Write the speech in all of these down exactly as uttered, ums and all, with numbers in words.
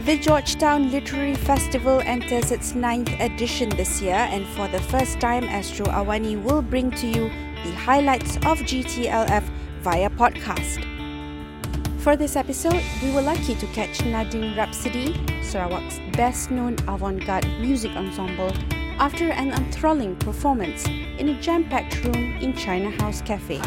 The Georgetown Literary Festival enters its ninth edition this year, and for the first time, Astro Awani will bring to you the highlights of G T L F via podcast. For this episode, we were lucky to catch Nading Rhapsody, Sarawak's best-known avant-garde music ensemble, after an enthralling performance in a jam-packed room in China House Cafe.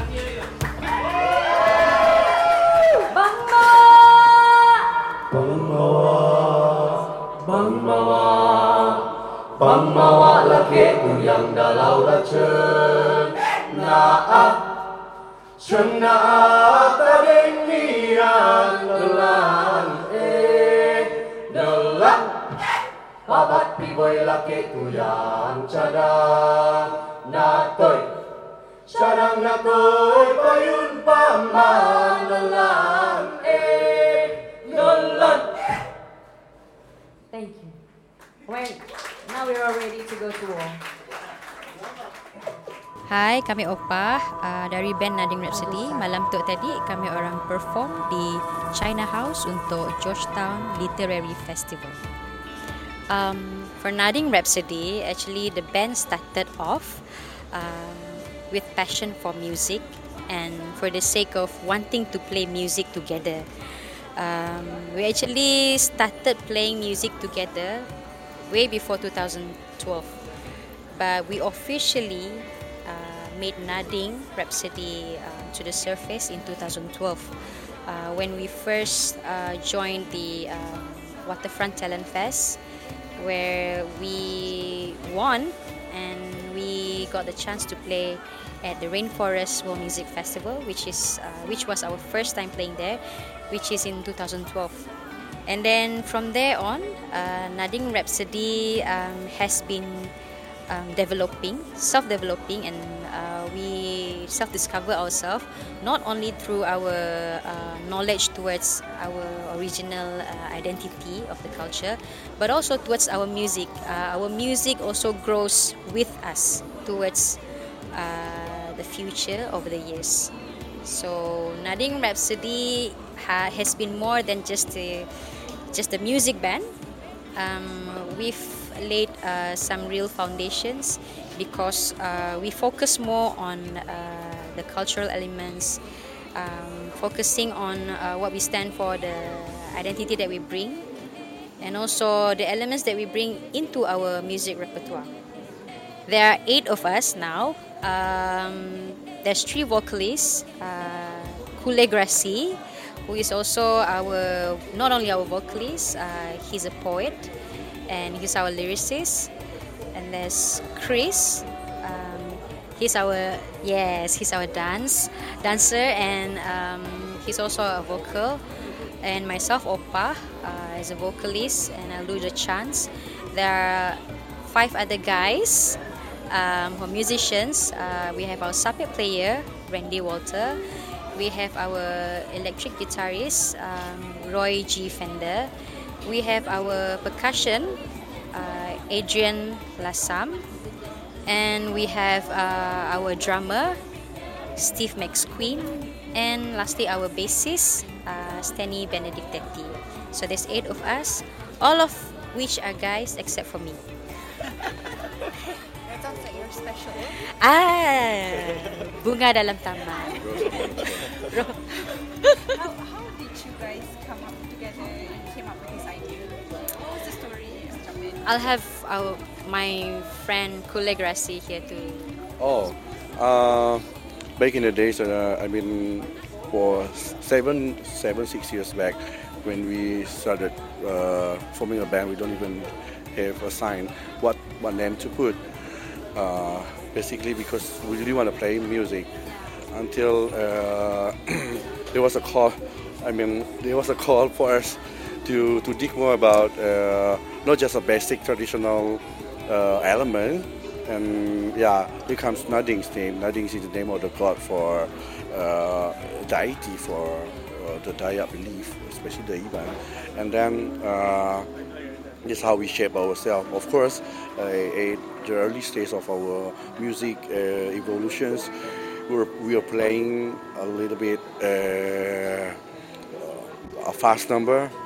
Bang mawa, bang mawa laki ku yang dalau dah chen naah, chen naah tadeng nian delan eh delan, babat piboy laki ku yang cadang natoi, cadang natoi payun paman delan eh delan. Thank you. Well, now we're all ready to go to war. Hai, kami Opah uh, dari band Nading Rhapsody. Malam tu tadi kami orang perform di China House untuk Georgetown Literary Festival. Um, for Nading Rhapsody, actually the band started off um, with passion for music and for the sake of wanting to play music together. Um, we actually started playing music together way before two thousand twelve, but we officially uh, made Nading Rhapsody uh, to the surface in two thousand twelve uh, when we first uh, joined the um, Waterfront Talent Fest, where we won and we got the chance to play at the Rainforest World Music Festival, which is uh, which was our first time playing there, which is in two thousand twelve. And then from there on, uh, Nading Rhapsody um, has been um, developing, self-developing, and uh, we self-discover ourselves not only through our uh, knowledge towards our original uh, identity of the culture, but also towards our music. Uh, our music also grows with us towards uh, the future over the years. So Nading Rhapsody ha- has been more than just a just a music band. Um, we've laid uh, some real foundations because uh, we focus more on uh, the cultural elements, um, focusing on uh, what we stand for, the identity that we bring, and also the elements that we bring into our music repertoire. There are eight of us now. Um, there's three vocalists, uh, Kule Grassi, who is also our, not only our vocalist, uh, he's a poet and he's our lyricist. And there's Chris, um, he's our, yes, he's our dance, dancer, and um, he's also a vocal. And myself, Opah, uh, is a vocalist, and I'll do the chants. There are five other guys um, who are musicians. Uh, we have our sapet player, Randy Walter. We have our electric guitarist, um, Roy G. Fender. We have our percussion, uh, Adrian Lassam. And we have uh, our drummer, Steve McSqueen. And lastly, our bassist, uh, Steny Benedictetti. So there's eight of us, all of which are guys except for me. That sounds like you're special. Ah, bunga dalam taman. how, how did you guys come up together and came up with this idea? What was the story? I'll have our, my friend Kule Grassi here to. Oh, uh, back in the days, uh, I mean, for seven, seven, six years back, when we started uh, forming a band, we don't even have a sign what what name to put. Uh, basically, because we really want to play music. Until uh, there was a call, I mean, there was a call for us to to dig more about uh, not just a basic traditional uh, element. And yeah, here comes Nading's name. Nading is the name of the god for uh, deity for uh, the Dayak belief, especially the Iban. And then uh, this is how we shape ourselves. Of course, uh, at the early stage of our music uh, evolutions, we were, we were playing a little bit uh, a fast number,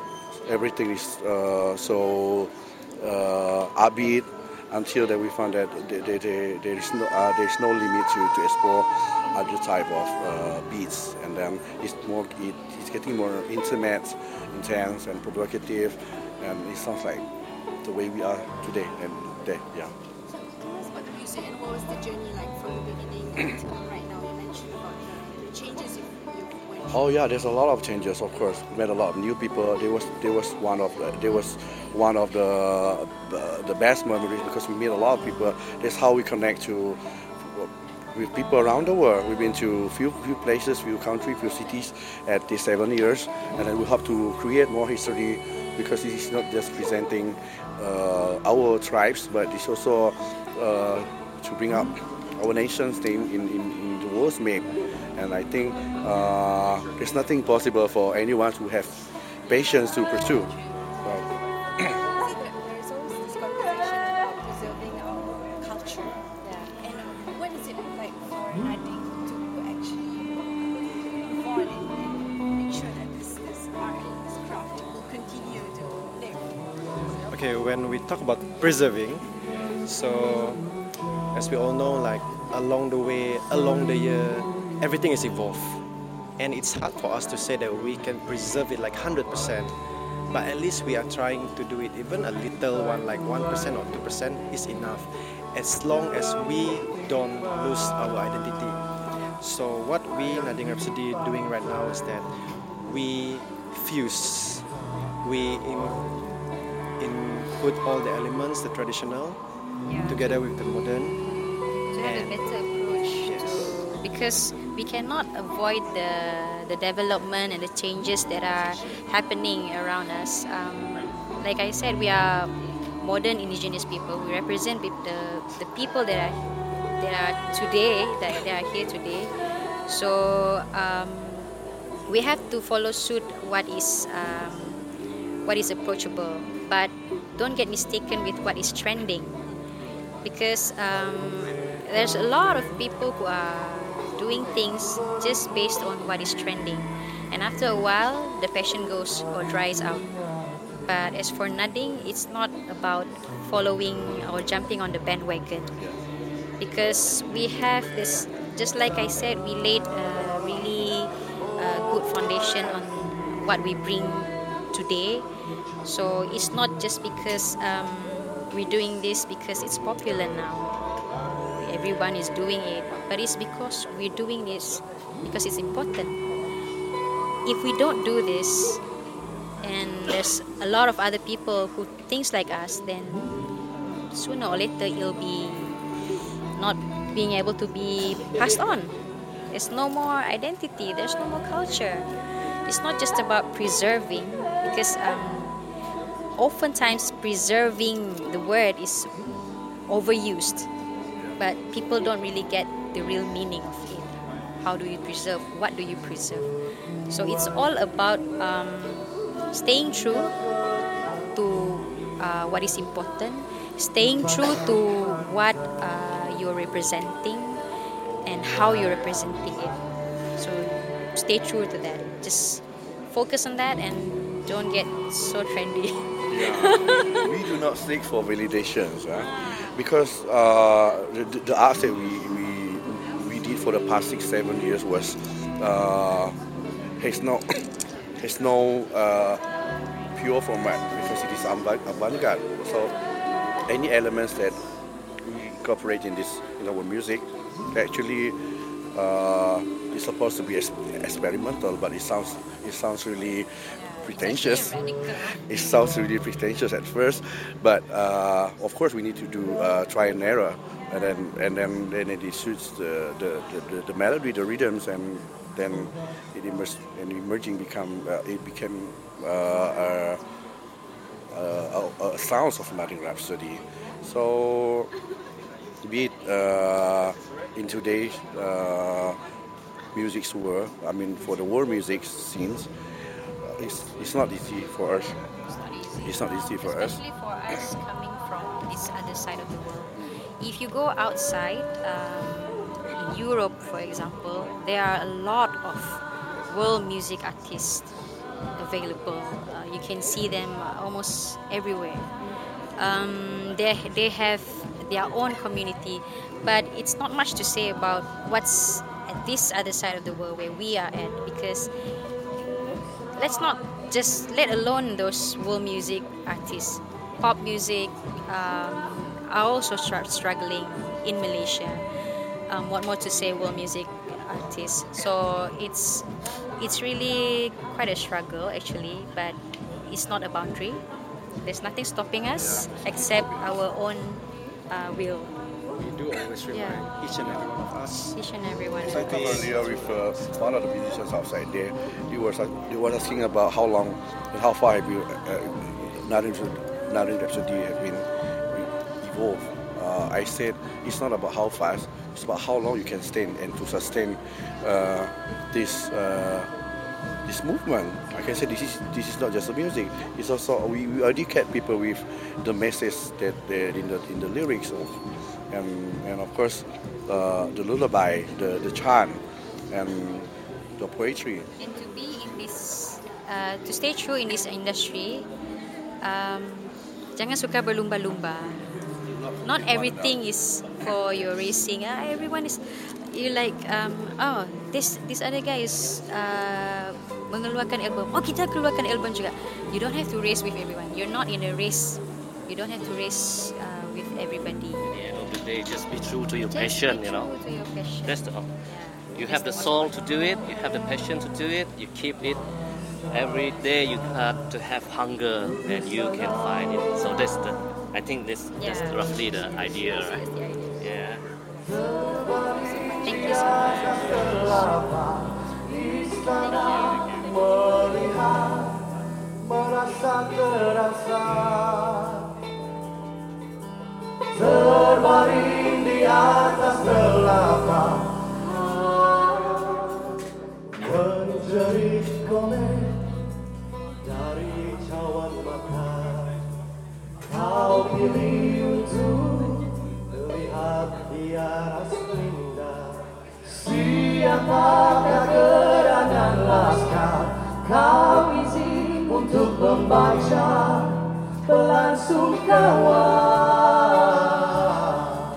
everything is uh, so uh, upbeat until that we found that there, there, there, there is no uh, there is no limit to, to explore other type of uh, beats, and then it's more it, it's getting more intimate, intense, and provocative, and it sounds like the way we are today and there. Yeah. So tell us about the music and what was the journey like from the beginning until right now? You mentioned about the, the changes you, you went through. Oh yeah, there's a lot of changes. Of course, we met a lot of new people. There was there was one of the, there was one of the, the the best memories because we meet a lot of people. That's how we connect to with people around the world. We've been to few few places, few countries, few cities at these seven years, and then we hope to create more history because this is not just presenting uh, our tribes, but it's also uh, to bring up our nation's name in, in, in the world's map. And I think uh, there's nothing possible for anyone to have patience to pursue. Right. See, there- there's always this conversation about preserving our culture. Yeah. And um, what is it like for Nading to actually move on and, and make sure that this, this art and this craft will continue to live? Okay, when we talk about preserving, so as we all know, like along the way, along the year, everything is evolved, and it's hard for us to say that we can preserve it like one hundred percent. But at least we are trying to do it. Even a little one, like one percent or two percent, is enough, as long as we don't lose our identity. So what we Nading Rhapsody doing right now is that we fuse, we in, input all the elements, the traditional, Yeah. together with the modern. To have a better approach to, because we cannot avoid the the development and the changes that are happening around us. Um, like I said, we are modern indigenous people. We represent the the people that are that are today that, that are here today. So um, we have to follow suit what is um, what is approachable, but don't get mistaken with what is trending. Because um, there's a lot of people who are doing things just based on what is trending, and after a while the passion goes or dries out. But as for Nading, it's not about following or jumping on the bandwagon, because we have this, just like I said, we laid a really uh, good foundation on what we bring today. So it's not just because um, we're doing this because it's popular now. Everyone is doing it, but it's because we're doing this because it's important. If we don't do this, and there's a lot of other people who thinks like us, then sooner or later it'll be not being able to be passed on. There's no more identity. There's no more culture. It's not just about preserving, because um, oftentimes preserving the word is overused, but people don't really get the real meaning of it. How do you preserve? What do you preserve? So it's all about um, staying true to uh, what is important, staying true to what uh, you're representing and how you're representing it. So stay true to that. Just focus on that and don't get so trendy. Yeah. We do not seek for validations, huh? Because uh, the, the art that we, we we did for the past six seven years was uh, has no has no uh, pure format, because it is avant- avant-garde. So any elements that we incorporate in this in our music actually uh, is supposed to be ex- experimental, but it sounds it sounds really pretentious. It sounds really pretentious at first, but uh, of course we need to do uh, try and error, and then and then then it suits the the, the, the melody, the rhythms, and then it emerged and emerging become uh, it became uh, uh, uh, uh, sounds of Nading Rhapsody. So be it uh, in today's uh, music world, I mean for the world music scenes. It's, it's not easy for us. It's not easy. It's not easy for us. Especially for us coming from this other side of the world. If you go outside, um, in Europe, for example, there are a lot of world music artists available. Uh, you can see them almost everywhere. Um, they they have their own community, but it's not much to say about what's at this other side of the world where we are at, because let's not just let alone those world music artists. Pop music um, are also start struggling in Malaysia. Um, what more to say, world music artists? So it's it's really quite a struggle actually, but it's not a boundary. There's nothing stopping us except our own uh, will. We do always remind Yeah. each and every one of us. Each and every one. I talked earlier with uh, one of the musicians outside there. He was uh, he was asking about how long and how far have you uh, Naren Naren Rhapsody have been evolved. Uh, I said it's not about how fast, it's about how long you can sustain and to sustain uh, this uh, this movement. I can say this is this is not just the music. It's also we, we educate people with the message that they in the in the lyrics of. And, and of course, uh, the lullaby, the, the chant, and the poetry. And to be in this, uh, to stay true in this industry, um, jangan suka berlumba-lumba. Not everything is for your racing. Uh, everyone is, you like, um, oh, this this other guy is uh, mengeluarkan album. Oh, kita keluarkan album juga. You don't have to race with everyone. You're not in a race. You don't have to race uh, with everybody. End of the day, just be true to your Just passion, be you know. true to your passion. That's the. Yeah. You That's have the most soul to important. do it. You have the passion to do it. You keep it. Every day you have to have hunger, then you can find it. So that's the. I think this that's Yeah. roughly the idea, That's right? the idea. Yeah. Thank you so much. Istana melihat, merasa terasa, terbaring di atas telapak, menjerit komen dari cawan mata. Kau pilih untuk melihat di aras indah. Siapakah gerangan laskar? Kau isi untuk membaca pelangsung kawan.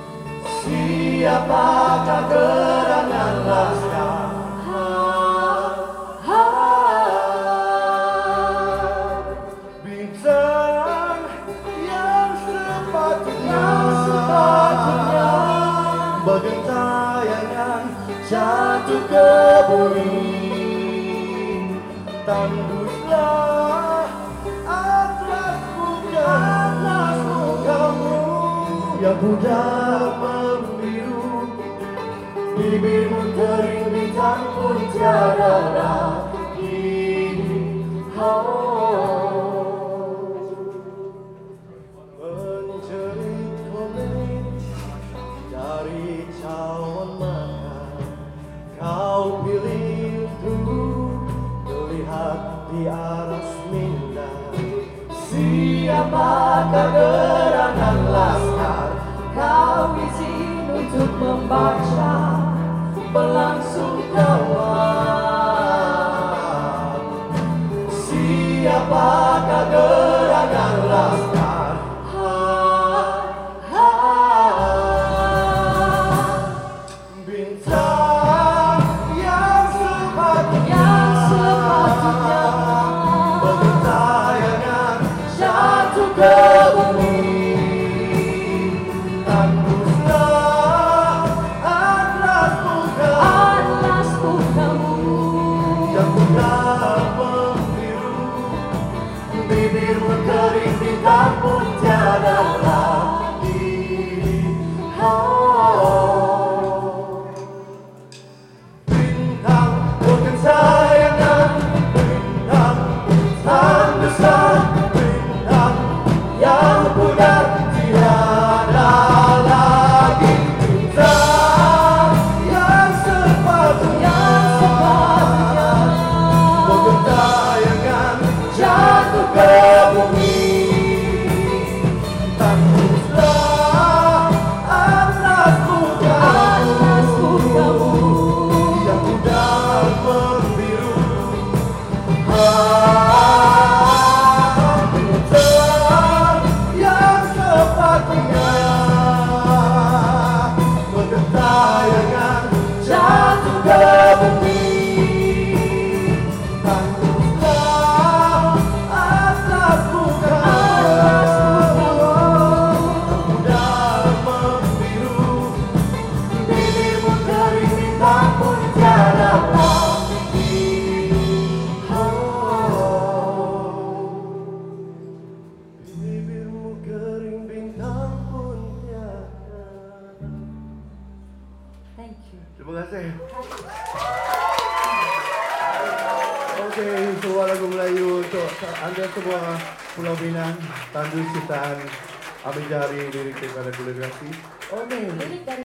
Siapakah gerangan laskar? Bintang yang sepatutnya, sepatutnya bergentayangan jatuh ke bumi. Tanduslah atlas bukan kamu yang pudar membiru, bibirmu kering bintang pun tiada lagi. Menjerit komen dari cawan mata, kau pilih untuk melihat di aras minda. Siapakah gerangan laskar? Kau izin untuk membaca berlangsung kawan. Siapakah gerangan laskar? Bintang yang sepatutnya, sepatutnya bergentayangan jatuh ke bumi. Tanduslah atlas bukan, atlas bukanmu yang pudar membiru, bibirmu kering bintang pun tiada lagi. Bintang bergentayangan, bintang bintang besar, bintang yang pudar tiada lagi. Bintang yang sepatutnya, sepatutnya bergentayangan jatuh ke bumi. Tanpa tangguhlah atlas bukan dalam membiru, bibirmu kering bintang pun tiada pasti. Bibirmu kering bintang pun tiada. Thank you. Terima kasih. Okey, sebuah lagu Melayu untuk anda semua Pulau Pinang, tandu ciptaan Amin Jahari, lirik daripada Kulagrasi. Okey. Lirik dari